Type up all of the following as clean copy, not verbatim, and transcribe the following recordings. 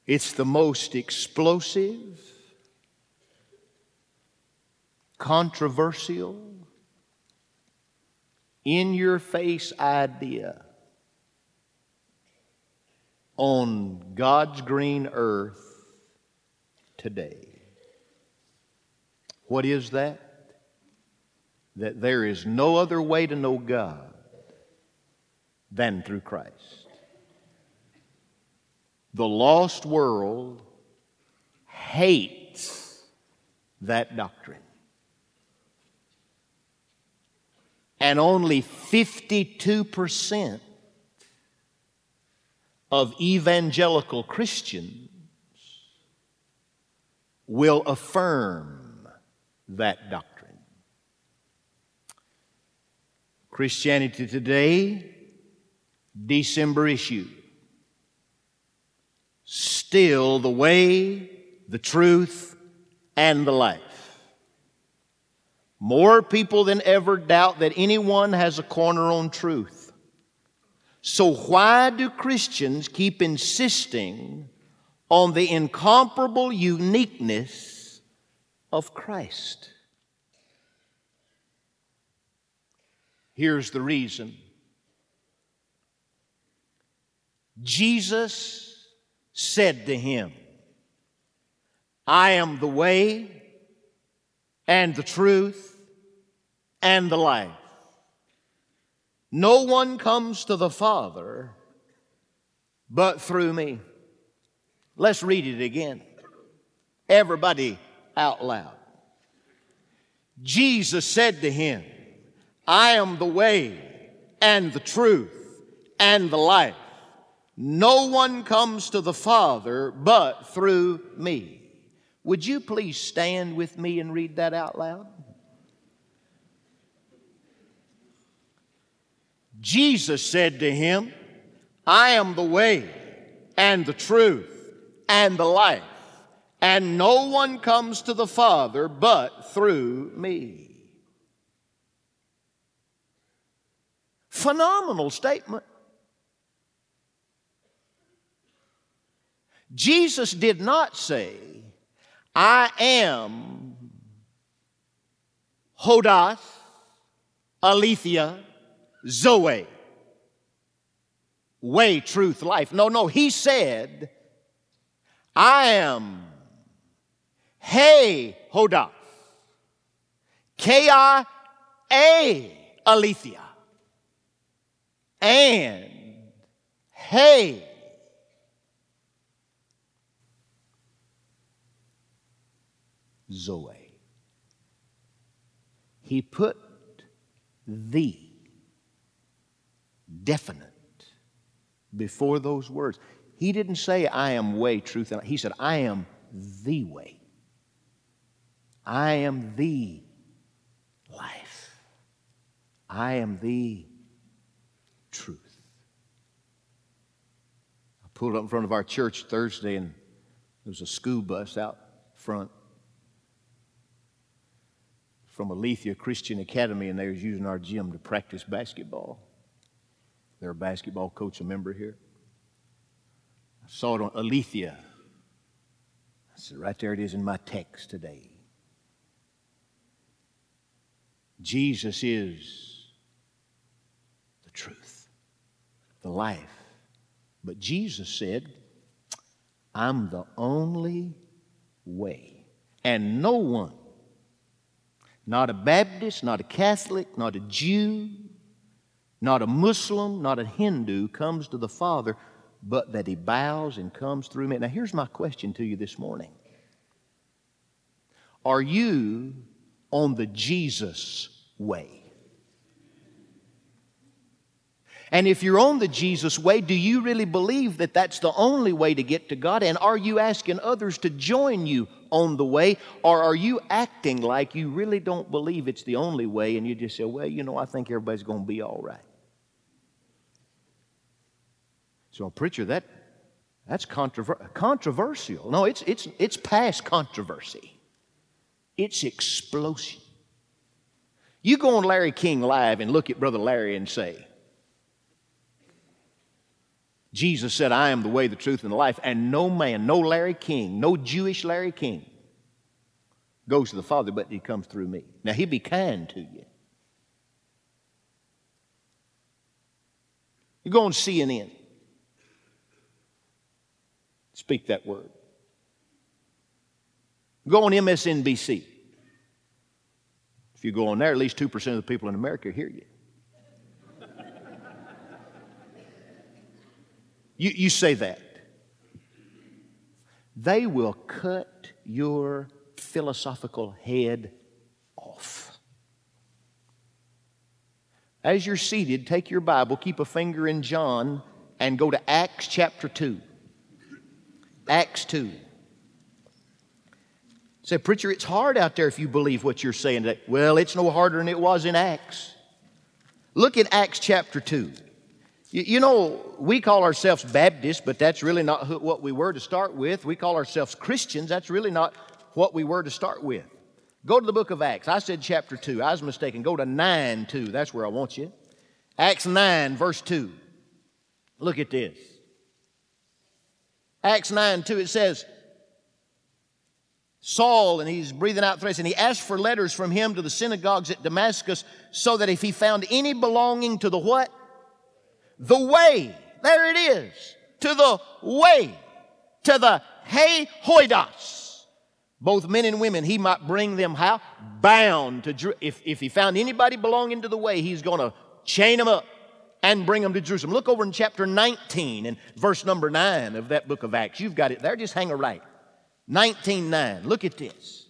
It's the most explosive, controversial, in-your-face idea on God's green earth today. What is that? That there is no other way to know God than through Christ. The lost world hates that doctrine. And only 52% of evangelical Christians will affirm that doctrine. Christianity Today, December issue. Still the way, the truth, and the life. More people than ever doubt that anyone has a corner on truth. So why do Christians keep insisting on the incomparable uniqueness of Christ? Here's the reason. Jesus said to him, I am the way and the truth and the life. No one comes to the Father but through me. Let's read it again. Everybody out loud. Jesus said to him, I am the way and the truth and the life. No one comes to the Father but through me. Would you please stand with me and read that out loud? Jesus said to him, I am the way and the truth and the life, and no one comes to the Father but through me. Phenomenal statement. Jesus did not say, I am Hodath, Aletheia, Zoe, way, truth, life. No, he said, I am He Hodath, Ki-A Aletheia, and He Zoe. He put the definite before those words. He didn't say, I am way, truth, and life. He said, I am the way. I am the life. I am the truth. I pulled up in front of our church Thursday, and there was a school bus out front from Aletheia Christian Academy, and they was using our gym to practice basketball. They're a basketball coach, a member here. I saw it on Aletheia. I said, right there it is in my text today. Jesus is the truth, the life. But Jesus said, I'm the only way. And no one, not a Baptist, not a Catholic, not a Jew, not a Muslim, not a Hindu, comes to the Father, but that he bows and comes through me. Now here's my question to you this morning. Are you on the Jesus way? And if you're on the Jesus way, do you really believe that that's the only way to get to God? And are you asking others to join you on the way? Or are you acting like you really don't believe it's the only way and you just say, well, I think everybody's going to be all right? So, preacher, that's controversial. No, it's past controversy. It's explosion. You go on Larry King Live and look at Brother Larry and say, Jesus said, I am the way, the truth, and the life, and no man, no Larry King, no Jewish Larry King goes to the Father, but he comes through me. Now, he'll be kind to you. You go on CNN. Speak that word. Go on MSNBC. If you go on there, at least 2% of the people in America hear you. You say that. They will cut your philosophical head off. As you're seated, take your Bible, keep a finger in John, and go to Acts chapter 2. Acts 2. Say, preacher, it's hard out there if you believe what you're saying today. Well, it's no harder than it was in Acts. Look at Acts chapter 2. You know, we call ourselves Baptists, but that's really not what we were to start with. We call ourselves Christians. That's really not what we were to start with. Go to the book of Acts. I said chapter 2. I was mistaken. Go to 9:2. That's where I want you. Acts 9, verse 2. Look at this. Acts 9:2, it says, Saul, and he's breathing out threats, and he asked for letters from him to the synagogues at Damascus, so that if he found any belonging to the what? The way. There it is. To the way. To the Hoidos. Both men and women, he might bring them how? Bound to if he found anybody belonging to the way, he's going to chain them up and bring them to Jerusalem. Look over in chapter 19 and verse number 9 of that book of Acts. You've got it there. Just hang a right. 19:9. Look at this.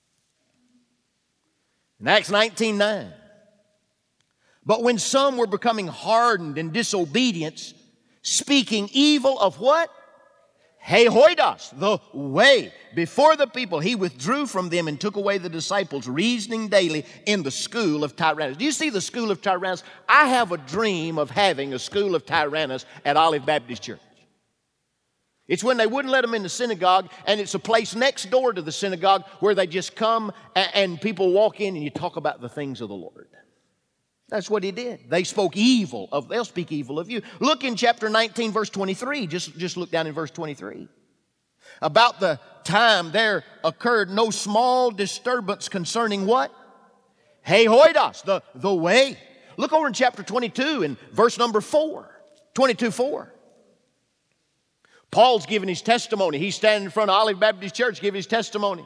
In Acts 19:9. But when some were becoming hardened in disobedience, speaking evil of what? Hoidos, the way, before the people, he withdrew from them and took away the disciples, reasoning daily in the school of Tyrannus. Do you see the school of Tyrannus? I have a dream of having a school of Tyrannus at Olive Baptist Church. It's when they wouldn't let them in the synagogue, and it's a place next door to the synagogue where they just come and people walk in and you talk about the things of the Lord. That's what he did. They spoke evil of, they'll speak evil of you. Look in chapter 19, verse 23. Just look down in verse 23. About the time there occurred no small disturbance concerning what? Hoidos, the way. Look over in chapter 22 and verse number 4. 22:4. Paul's giving his testimony. He's standing in front of Olive Baptist Church giving his testimony.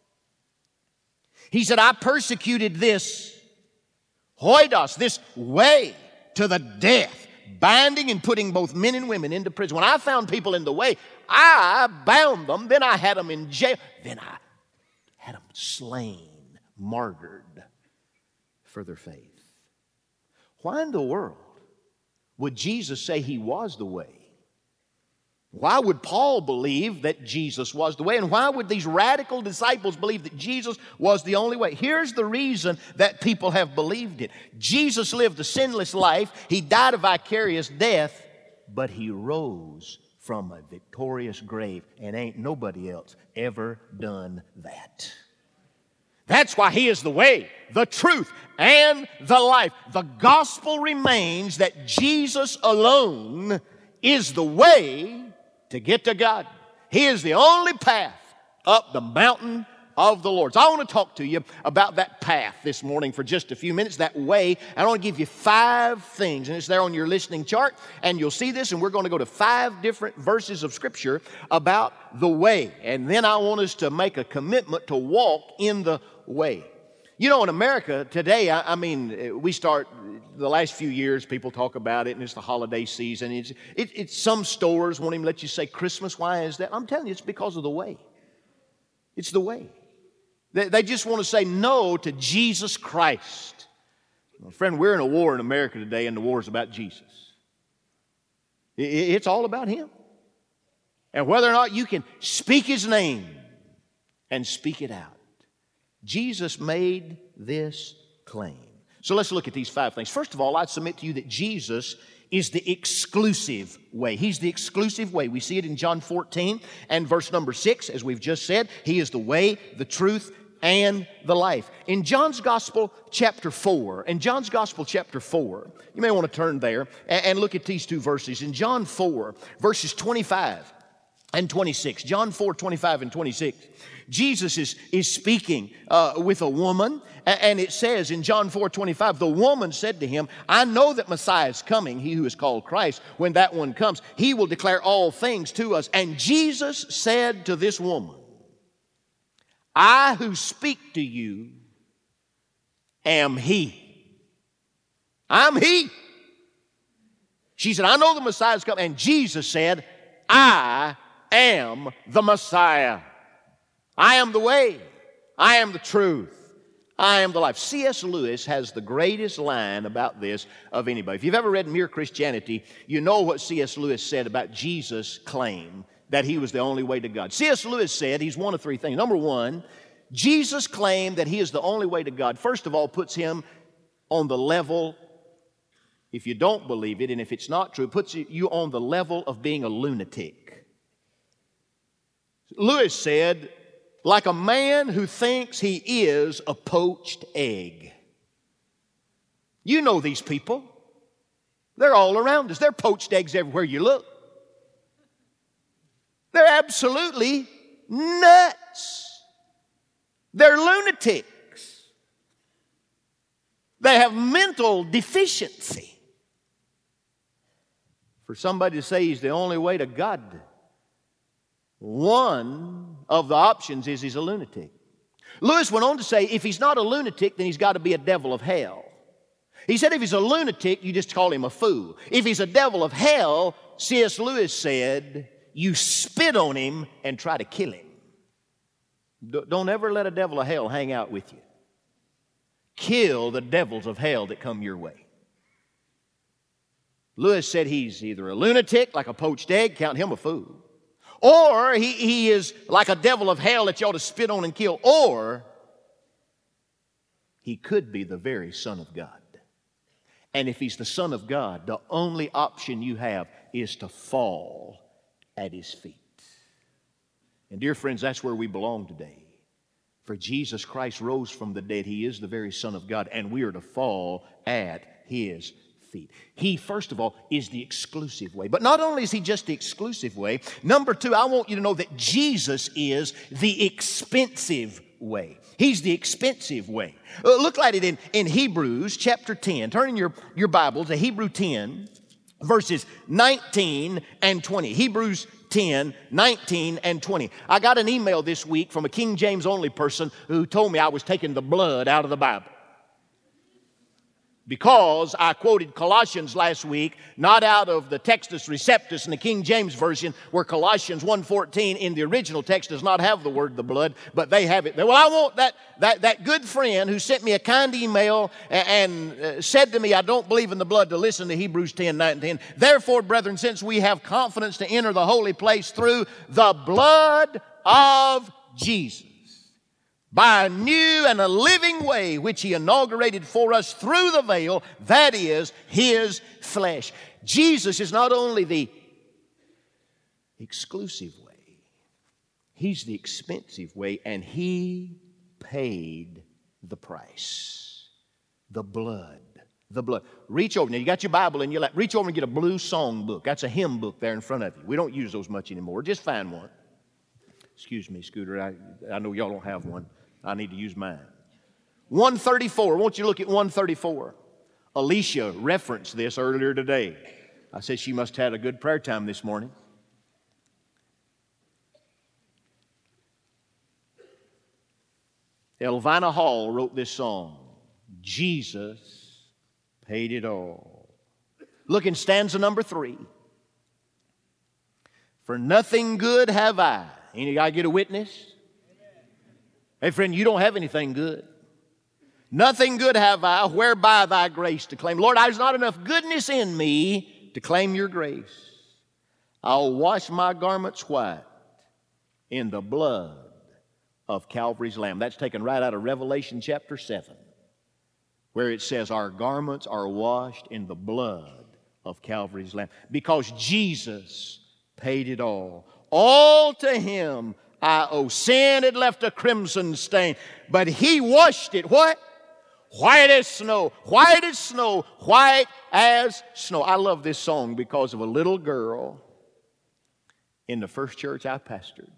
He said, I persecuted this Hoidos, this way, to the death, binding and putting both men and women into prison. When I found people in the way, I bound them, then I had them in jail, then I had them slain, martyred for their faith. Why in the world would Jesus say he was the way? Why would Paul believe that Jesus was the way? And why would these radical disciples believe that Jesus was the only way? Here's the reason that people have believed it. Jesus lived a sinless life. He died a vicarious death, but he rose from a victorious grave, and ain't nobody else ever done that. That's why he is the way, the truth, and the life. The gospel remains that Jesus alone is the way to get to God. He is the only path up the mountain of the Lord. So I want to talk to you about that path this morning for just a few minutes, that way. I want to give you 5 things, and it's there on your listening chart, and you'll see this, and we're going to go to 5 different verses of Scripture about the way. And then I want us to make a commitment to walk in the way. You know, in America today, I mean, we start, the last few years, people talk about it, and it's the holiday season. It's some stores won't even let you say Christmas. Why is that? I'm telling you, it's because of the way. It's the way. They just want to say no to Jesus Christ. Well, friend, we're in a war in America today, and the war is about Jesus. It's all about Him. And whether or not you can speak His name and speak it out. Jesus made this claim. So let's look at these 5 things. First of all, I'd submit to you that Jesus is the exclusive way. He's the exclusive way. We see it in John 14 and verse number 6, as we've just said. He is the way, the truth, and the life. In John's Gospel, chapter 4, you may want to turn there and look at these two verses. In John 4, verses 25 and 26, John 4, 25 and 26, Jesus is speaking with a woman, and it says in John 4, 25, the woman said to him, I know that Messiah is coming, he who is called Christ. When that one comes, he will declare all things to us. And Jesus said to this woman, I who speak to you am he. I'm he. She said, I know the Messiah is coming. And Jesus said, I am the Messiah. I am the way. I am the truth. I am the life. C.S. Lewis has the greatest line about this of anybody. If you've ever read Mere Christianity, you know what C.S. Lewis said about Jesus' claim that he was the only way to God. C.S. Lewis said he's one of three things. Number one, Jesus' claim that he is the only way to God, first of all, puts him on the level, if you don't believe it and if it's not true, puts you on the level of being a lunatic. Lewis said, like a man who thinks he is a poached egg. You know these people. They're all around us. They're poached eggs everywhere you look. They're absolutely nuts. They're lunatics. They have mental deficiency. For somebody to say he's the only way to God, one of the options is he's a lunatic. Lewis went on to say if he's not a lunatic, then he's got to be a devil of hell. He said if he's a lunatic, you just call him a fool. If he's a devil of hell, C.S. Lewis said, you spit on him and try to kill him. Don't ever let a devil of hell hang out with you. Kill the devils of hell that come your way. Lewis said he's either a lunatic, like a poached egg, count him a fool, or he is like a devil of hell that you ought to spit on and kill, or he could be the very Son of God. And if he's the Son of God, the only option you have is to fall at his feet. And dear friends, that's where we belong today. For Jesus Christ rose from the dead. He is the very Son of God, and we are to fall at his feet. He, first of all, is the exclusive way. But not only is he just the exclusive way, number two, I want you to know that Jesus is the expensive way. He's the expensive way. Look at it in Hebrews chapter 10. Turn in your Bible to Hebrew 10, verses 19 and 20. Hebrews 10, 19 and 20. I got an email this week from a King James only person who told me I was taking the blood out of the Bible, because I quoted Colossians last week, not out of the Textus Receptus in the King James Version, where Colossians 1:14 in the original text does not have the word the blood, but they have it there. Well, I want that good friend who sent me a kind email and said to me, I don't believe in the blood, to listen to Hebrews 10, 19. Therefore, brethren, since we have confidence to enter the holy place through the blood of Jesus, by a new and a living way which he inaugurated for us through the veil, that is, his flesh. Jesus is not only the exclusive way, he's the expensive way, and he paid the price. The blood. The blood. Reach over. Now, you got your Bible in your lap. Reach over and get a blue song book. That's a hymn book there in front of you. We don't use those much anymore. Just find one. Excuse me, Scooter. I know y'all don't have one. I need to use mine. 134. I want you to look at 134. Alicia referenced this earlier today. I said she must have had a good prayer time this morning. Elvina Hall wrote this song, Jesus paid it all. Look in stanza number 3. For nothing good have I. Any guy get a witness? Hey, friend, you don't have anything good. Nothing good have I, whereby thy grace to claim. Lord, there's not enough goodness in me to claim your grace. I'll wash my garments white in the blood of Calvary's Lamb. That's taken right out of Revelation chapter 7, where it says our garments are washed in the blood of Calvary's Lamb. Because Jesus paid it all. All to him I owe. Sin had left a crimson stain, but He washed it, what? White as snow, white as snow, white as snow. I love this song because of a little girl in the first church I pastored.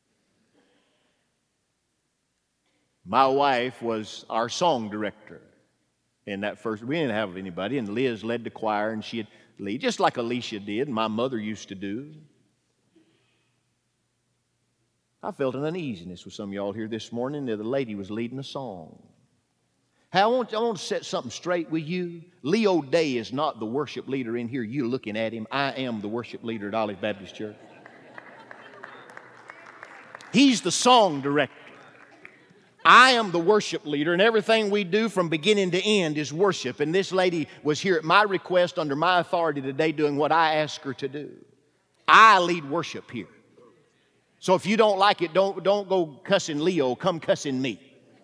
My wife was our song director in that first. We didn't have anybody, and Liz led the choir, and she'd lead, just like Alicia did, and my mother used to do. I felt an uneasiness with some of y'all here this morning that the lady was leading a song. Hey, I want to set something straight with you. Leo Day is not the worship leader in here. You're looking at him. I am the worship leader at Olive Baptist Church. He's the song director. I am the worship leader, and everything we do from beginning to end is worship. And this lady was here at my request, under my authority today, doing what I asked her to do. I lead worship here. So if you don't like it, don't go cussing Leo. Come cussing me.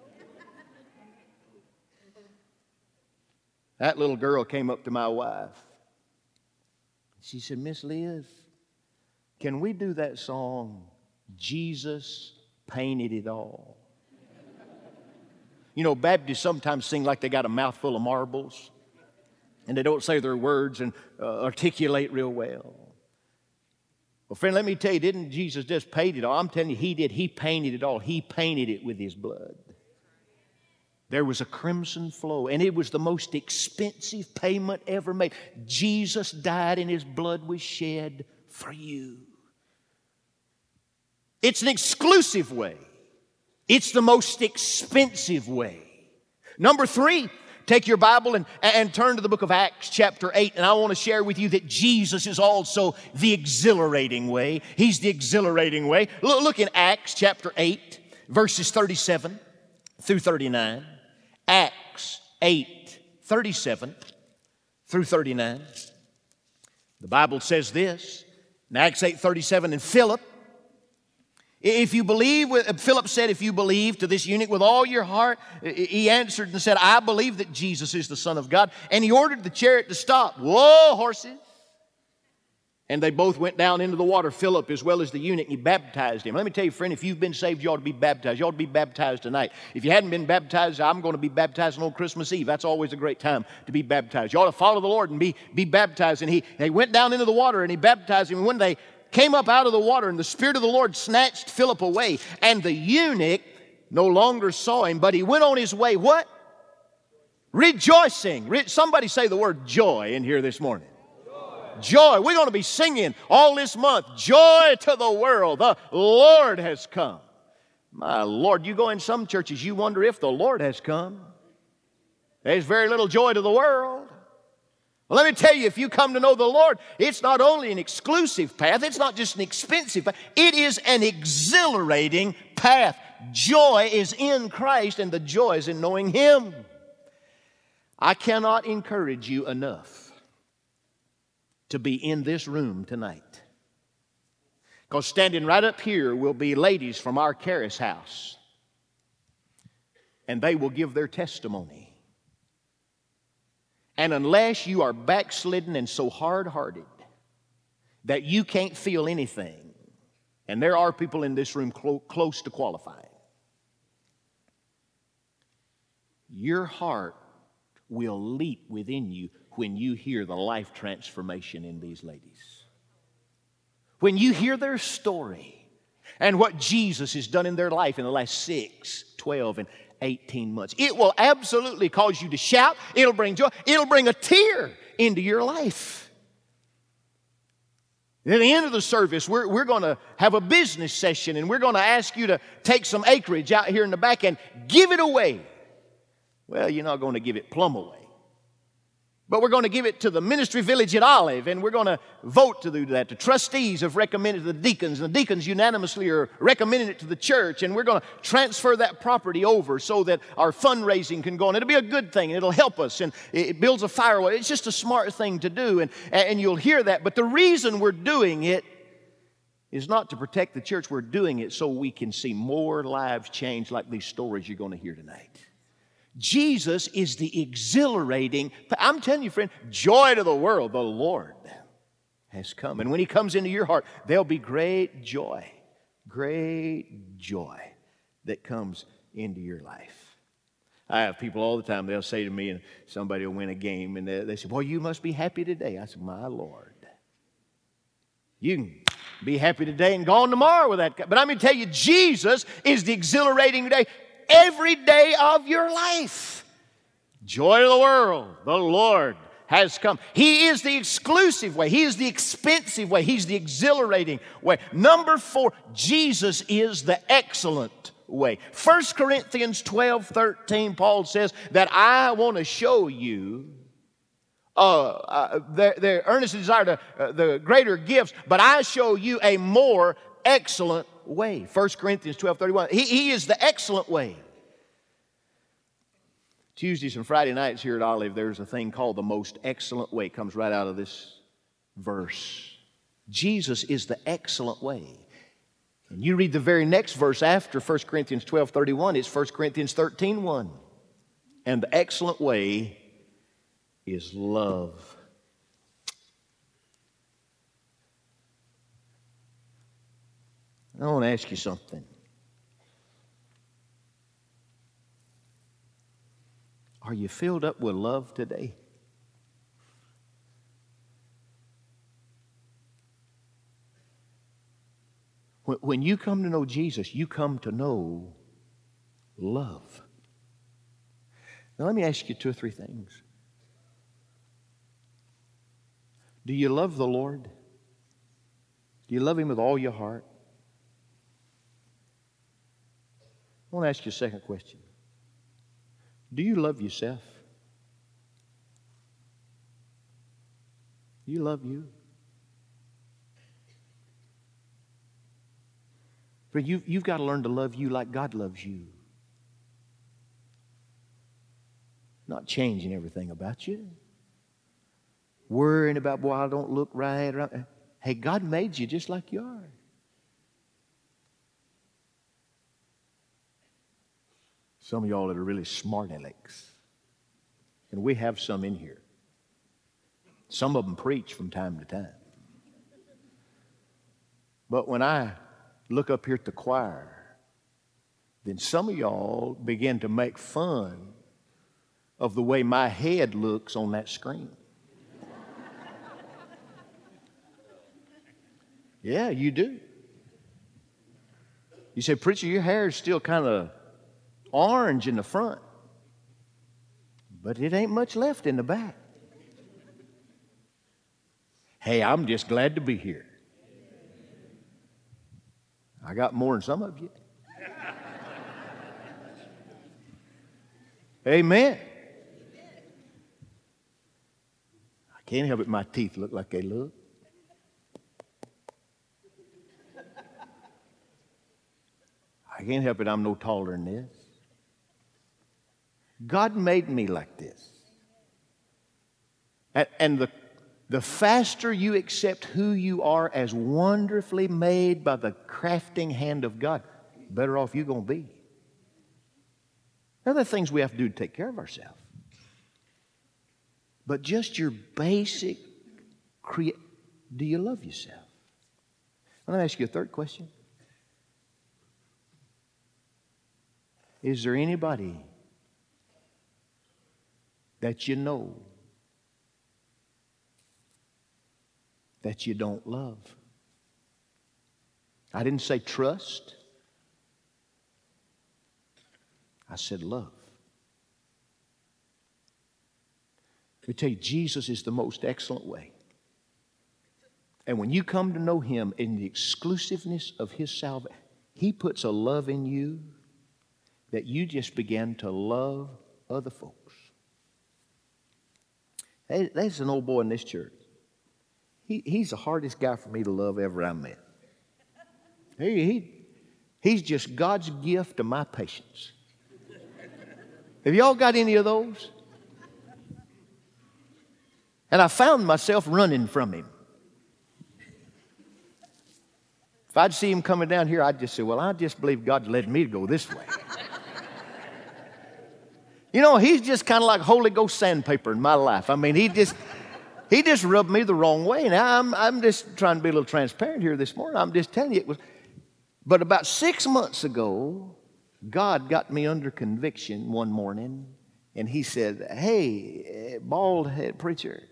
That little girl came up to my wife. She said, Miss Liz, can we do that song, Jesus Painted It All? You know, Baptists sometimes sing like they got a mouthful of marbles, and they don't say their words and articulate real well. Well, friend, let me tell you, didn't Jesus just paint it all? I'm telling you, He did. He painted it all. He painted it with His blood. There was a crimson flow, and it was the most expensive payment ever made. Jesus died, and His blood was shed for you. It's an exclusive way. It's the most expensive way. Number 3, take your Bible and turn to the book of Acts chapter 8, and I want to share with you that Jesus is also the exhilarating way. He's the exhilarating way. Look in Acts chapter 8, verses 37 through 39. Acts 8, 37 through 39. The Bible says this, in Acts 8, 37, and Philip said, if you believe to this eunuch with all your heart, he answered and said, I believe that Jesus is the Son of God. And he ordered the chariot to stop. Whoa, horses. And they both went down into the water, Philip as well as the eunuch, and he baptized him. Let me tell you, friend, if you've been saved, you ought to be baptized. You ought to be baptized tonight. If you hadn't been baptized, I'm going to be baptized on Christmas Eve. That's always a great time to be baptized. You ought to follow the Lord and be baptized. And they went down into the water and he baptized him. And when they came up out of the water, and the Spirit of the Lord snatched Philip away, and the eunuch no longer saw him, but he went on his way, what? Rejoicing. Somebody say the word joy in here this morning. Joy. We're going to be singing all this month, joy to the world. The Lord has come. My Lord, you go in some churches, you wonder if the Lord has come. There's very little joy to the world. Well, let me tell you, if you come to know the Lord, it's not only an exclusive path, it's not just an expensive path, it is an exhilarating path. Joy is in Christ, and the joy is in knowing Him. I cannot encourage you enough to be in this room tonight. Because standing right up here will be ladies from our Charis house. And they will give their testimony. And unless you are backslidden and so hard-hearted that you can't feel anything, and there are people in this room close to qualifying, your heart will leap within you when you hear the life transformation in these ladies. When you hear their story and what Jesus has done in their life in the last 6, 12, and 18 months, it will absolutely cause you to shout. It'll bring joy. It'll bring a tear into your life. At the end of the service, we're going to have a business session, and we're going to ask you to take some acreage out here in the back and give it away. Well, you're not going to give it plumb away. But we're going to give it to the ministry village at Olive, and we're going to vote to do that. The trustees have recommended to the deacons, and the deacons unanimously are recommending it to the church, and we're going to transfer that property over so that our fundraising can go on. It'll be a good thing, and it'll help us, and it builds a firewall. It's just a smart thing to do, and you'll hear that. But the reason we're doing it is not to protect the church. We're doing it so we can see more lives change like these stories you're going to hear tonight. Jesus is the exhilarating, I'm telling you, friend, joy to the world. The Lord has come. And when He comes into your heart, there'll be great joy. great joy that comes into your life. I have people all the time, they'll say to me, and somebody will win a game, and they say, well, you must be happy today. I said, my Lord. You can be happy today and gone tomorrow with that. But I'm going to tell you, Jesus is the exhilarating day every day of your life. Joy of the world, the Lord has come. He is the exclusive way. He is the expensive way. He's the exhilarating way. Number 4, Jesus is the excellent way. 1 Corinthians 12:13, Paul says that I want to show you the earnest desire to the greater gifts, but I show you a more excellent way. 1 Corinthians 12:31. He is the excellent way. Tuesdays and Friday nights here at Olive, there's a thing called the most excellent way. It comes right out of this verse. Jesus is the excellent way. And you read the very next verse after 1 Corinthians 12:31, it's 1 Corinthians 13:1. And the excellent way is love. I want to ask you something. Are you filled up with love today? When you come to know Jesus, you come to know love. Now let me ask you 2 or 3 things. Do you love the Lord? Do you love Him with all your heart? I want to ask you a second question. Do you love yourself? Do you love you? But you've got to learn to love you like God loves you. Not changing everything about you. Worrying about, boy, I don't look right. Hey, God made you just like you are. Some of y'all that are really smart alecks. And we have some in here. Some of them preach from time to time. But when I look up here at the choir, then some of y'all begin to make fun of the way my head looks on that screen. Yeah, you do. You say, preacher, your hair is still kind of orange in the front, but it ain't much left in the back. Hey, I'm just glad to be here. I got more than some of you. Amen. I can't help it, my teeth look like they look. I can't help it, I'm no taller than this. God made me like this. And the faster you accept who you are as wonderfully made by the crafting hand of God, better off you're going to be. Now, there are things we have to do to take care of ourselves. But just your basic, do you love yourself? I'm going to ask you a third question. Is there anybody that you know that you don't love? I didn't say trust. I said love. Let me tell you, Jesus is the most excellent way. And when you come to know Him in the exclusiveness of His salvation, He puts a love in you that you just begin to love other folks. Hey, there's an old boy in this church. He's the hardest guy for me to love ever I met. He's just God's gift to my patience. Have y'all got any of those? And I found myself running from him. If I'd see him coming down here, I'd just say, well, I just believe God's led me to go this way. You know, he's just kind of like Holy Ghost sandpaper in my life. I mean, he just rubbed me the wrong way. Now, I'm just trying to be a little transparent here this morning. I'm just telling you, But about 6 months ago, God got me under conviction one morning, and He said, "Hey, bald head preacher,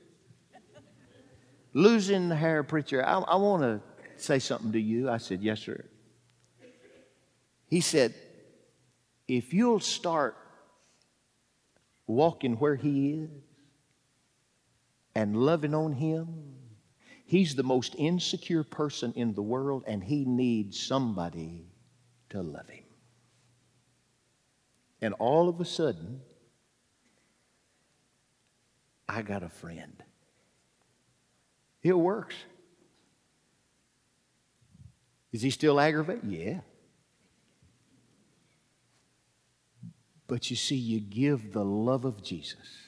losing the hair preacher, I want to say something to you." I said, "Yes, sir." He said, "If you'll start walking where He is and loving on Him, He's the most insecure person in the world, and he needs somebody to love him." And all of a sudden, I got a friend. It works. Is he still aggravated? Yeah. But you see, you give the love of Jesus.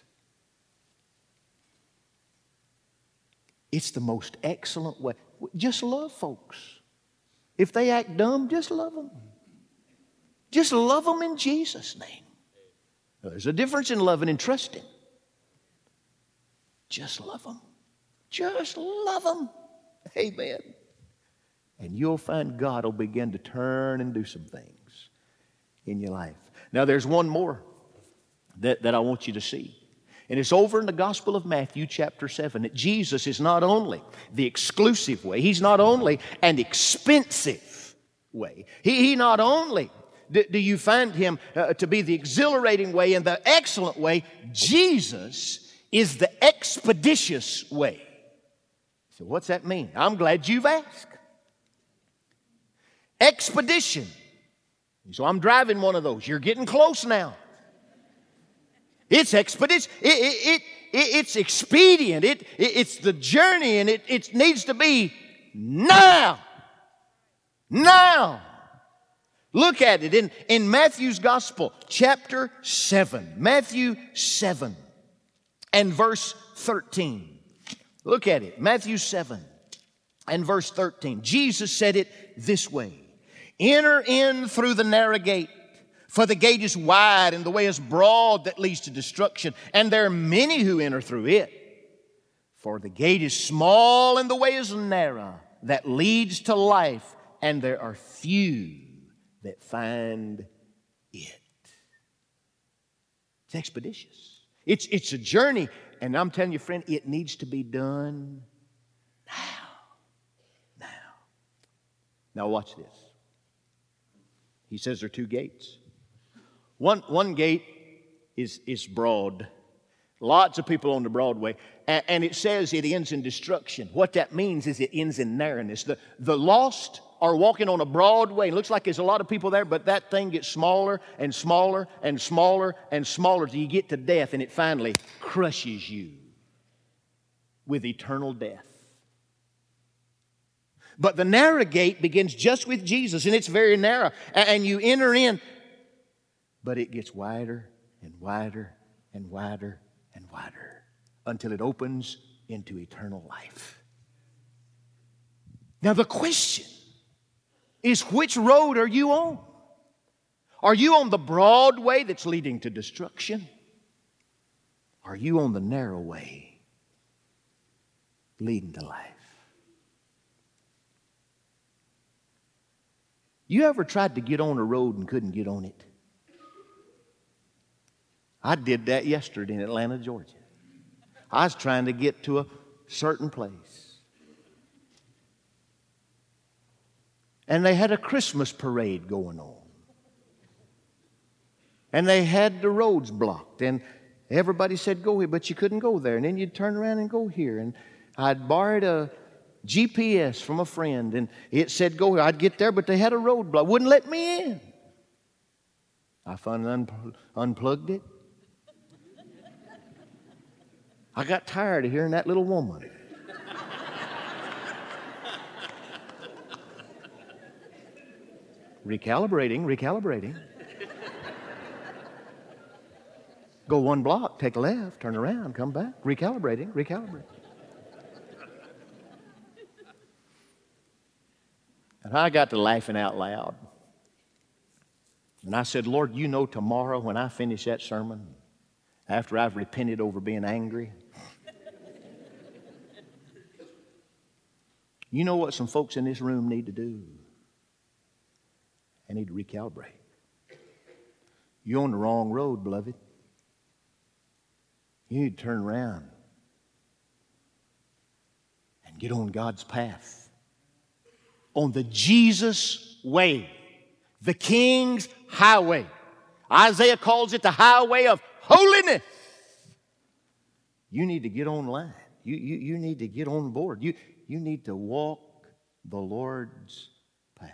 It's the most excellent way. Just love folks. If they act dumb, just love them. Just love them in Jesus' name. Now, there's a difference in loving and trusting. Just love them. Just love them. Amen. And you'll find God will begin to turn and do some things in your life. Now, there's one more that I want you to see. And it's over in the Gospel of Matthew chapter 7 that Jesus is not only the exclusive way, He's not only an expensive way. He not only do you find Him to be the exhilarating way and the excellent way, Jesus is the expeditious way. So what's that mean? I'm glad you've asked. Expedition. So I'm driving one of those. You're getting close now. It's expedition. It's expedient. It's the journey, and it needs to be now. Now. Look at it in Matthew's Gospel, chapter 7. Matthew 7 and verse 13. Look at it. Matthew 7 and verse 13. Jesus said it this way. "Enter in through the narrow gate. For the gate is wide and the way is broad that leads to destruction, and there are many who enter through it. For the gate is small and the way is narrow that leads to life, and there are few that find it." It's expeditious. It's a journey, and I'm telling you, friend, it needs to be done now. Now watch this. He says there are two gates. One gate is broad. Lots of people on the Broadway. And it says it ends in destruction. What that means is it ends in narrowness. The lost are walking on a broad way. It looks like there's a lot of people there, but that thing gets smaller and smaller and smaller and smaller till you get to death, and it finally crushes you with eternal death. But the narrow gate begins just with Jesus, and it's very narrow. And you enter in, but it gets wider and wider and wider and wider until it opens into eternal life. Now the question is, which road are you on? Are you on the broad way that's leading to destruction? Are you on the narrow way leading to life? You ever tried to get on a road and couldn't get on it? I did that yesterday in Atlanta, Georgia. I was trying to get to a certain place. And they had a Christmas parade going on. And they had the roads blocked. And everybody said, "Go here," but you couldn't go there. And then you'd turn around and go here. And I'd borrowed a GPS from a friend, and it said, "Go here." I'd get there, but they had a roadblock. Wouldn't let me in. I finally unplugged it. I got tired of hearing that little woman. Recalibrating. Go one block, take a left, turn around, come back. Recalibrating. And I got to laughing out loud. And I said, "Lord, you know tomorrow when I finish that sermon, after I've repented over being angry, you know what some folks in this room need to do? I need to recalibrate. You're on the wrong road, beloved. You need to turn around and get on God's path. On the Jesus way. The King's highway. Isaiah calls it the highway of holiness. You need to get online. You need to get on board. You need to walk the Lord's path.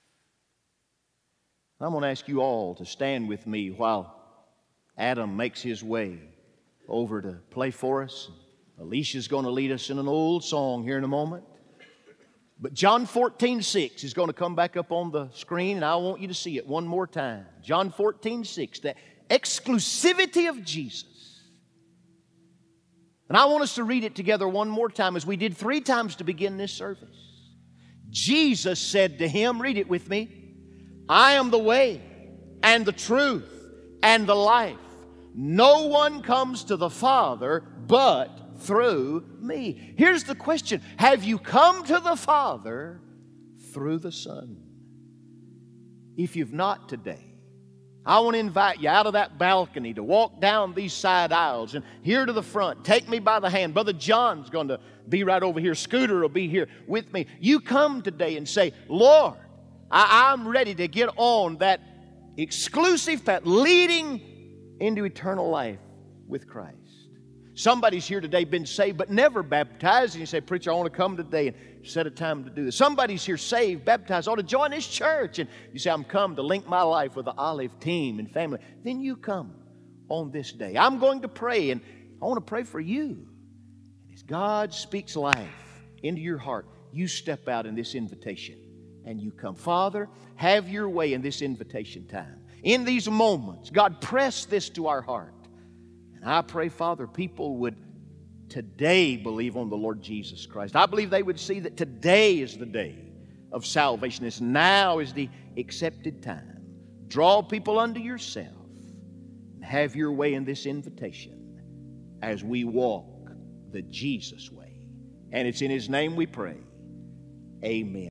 I'm going to ask you all to stand with me while Adam makes his way over to play for us. Alicia's going to lead us in an old song here in a moment. But John 14:6 is going to come back up on the screen, and I want you to see it one more time. John 14:6, the exclusivity of Jesus. And I want us to read it together one more time, as we did 3 times to begin this service. Jesus said to him, read it with me, I am the way and the truth and the life. No one comes to the Father but through me. Here's the question. Have you come to the Father through the Son? If you've not today, I want to invite you out of that balcony to walk down these side aisles and here to the front. Take me by the hand. Brother John's going to be right over here. Scooter will be here with me. You come today and say, Lord, I'm ready to get on that exclusive path leading into eternal life with Christ. Somebody's here today been saved but never baptized, and you say, preacher, I want to come today and set a time to do this. Somebody's here saved, baptized, I want to join this church, and you say, I'm come to link my life with the Olive team and family. Then you come on this day. I'm going to pray, and I want to pray for you. As God speaks life into your heart, you step out in this invitation and you come. Father, have your way in this invitation time. In these moments, God, press this to our heart. And I pray, Father, people would today believe on the Lord Jesus Christ. I believe they would see that today is the day of salvation. This now is the accepted time. Draw people unto yourself. And have your way in this invitation as we walk the Jesus way. And it's in His name we pray. Amen.